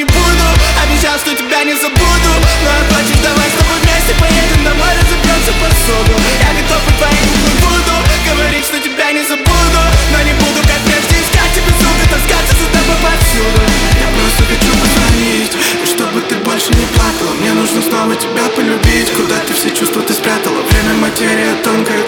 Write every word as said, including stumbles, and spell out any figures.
буду. Обещал, что тебя не забуду. Ну а хочешь, давай с тобой вместе поедем домой, разобьемся посуду. Я готов и твоим не буду говорить, что тебя не забуду, но не буду, как прежде, искать тебя, сука, таскаться за тобой повсюду. Я просто хочу позвонить, и чтобы ты больше не плакала. Мне нужно снова тебя полюбить. Куда ты все чувства ты спрятала? Время материя тонкая,